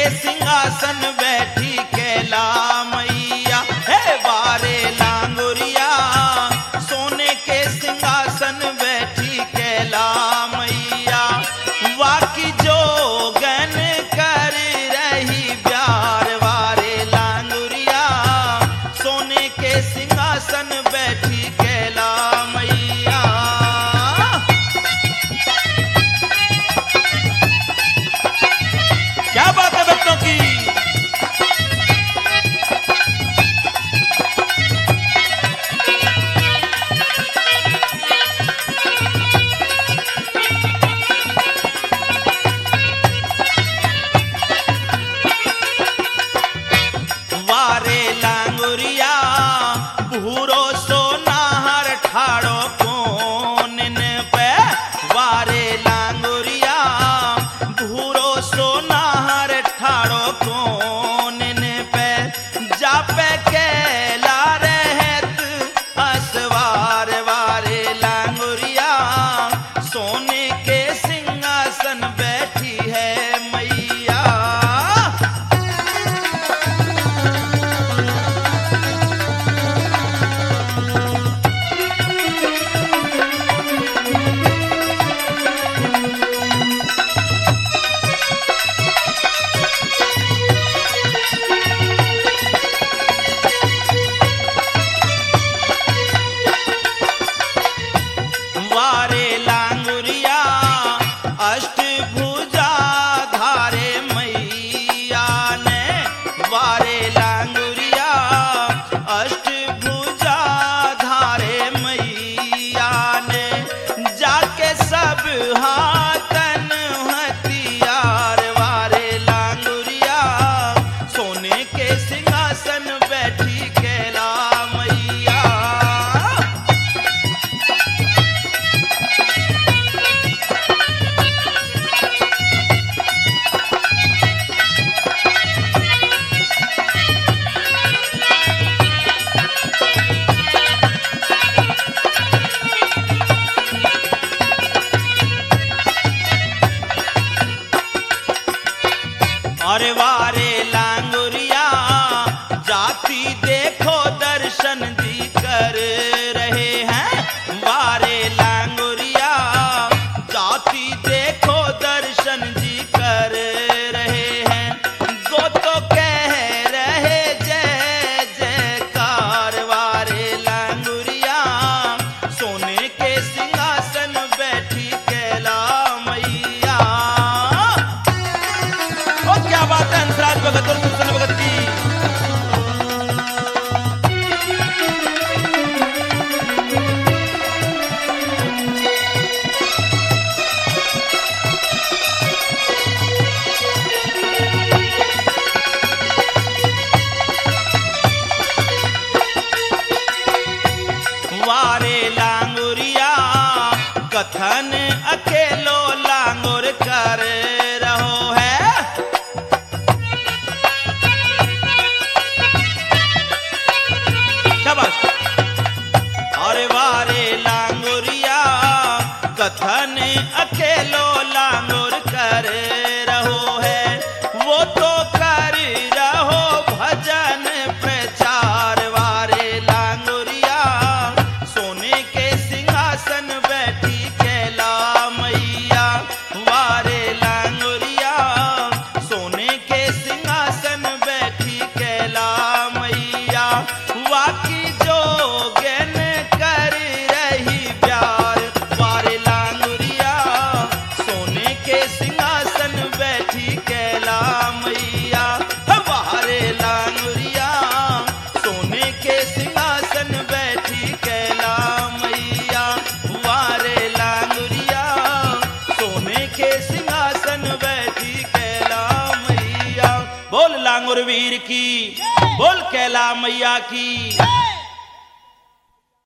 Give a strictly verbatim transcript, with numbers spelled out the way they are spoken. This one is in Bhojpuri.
सिंहासन बैठी कैला मैया। हे वारे लांगुरिया सोने के सिंहासन बैठी कैला मैया। वाकी जोगन कर रही प्यार वारे लांगुरिया सोने के सिंहासन बैठी कैला मैया। क्या बात है भक्तों की। वारे लांगुरिया भूरो सोनाहर ठाड़ो कोनन पे। वारे लांगुरिया भूरो सोनाहर ठाड़ो कोनन पे। जापे कैला रहत असवार वारे लांगुरिया सोने के सिंहासन बैठी है मैया। वारे लांगुरिया अष्टभुजा धारे मैया ने। वारे लांगुरिया अष्टभुजा धारे मैया ने। जाके सब हाथन हथियार वारे लांगुरिया सोने के सिंहासन बैठी कैला मैया। अरे वारे लांगुरिया जाति देखो दर्शन जी कर रहे हैं। वारे लांगुरिया जाति देखो दर्शन जी कर रहे हैं। गो तो कह रहे जय जयकार वारे लांगुरिया सोने के सिंहासन बैठी कैला मैया। ओ क्या बात है हंसराज भगत और सुरसन भगत की। वारे लांगुरिया कथन अकेलो लांगुर कर रहो है। शाबाश। अरे वारे लांगुरिया कथन अकेलो लांगुर कर रहो है। वो तो कर रहो भजन प्रचार वारे लांगुरिया सोने के सिंहासन बैठी कैला मैया। वारे लांगुरिया सोने के सिंहासन बैठी कैला मैया। वाकी जोगन कर रही प्यार वारे लांगुरिया सोने के सिंहासन बैठी कैला मैया। वारे लांगुरिया सोने के सिंहासन बैठी कैला मैया। वारे लांगुरिया सोने के सिंहासन बैठी कैला मैया। बोल लांगुर वीर की, बोल कैला मैया की।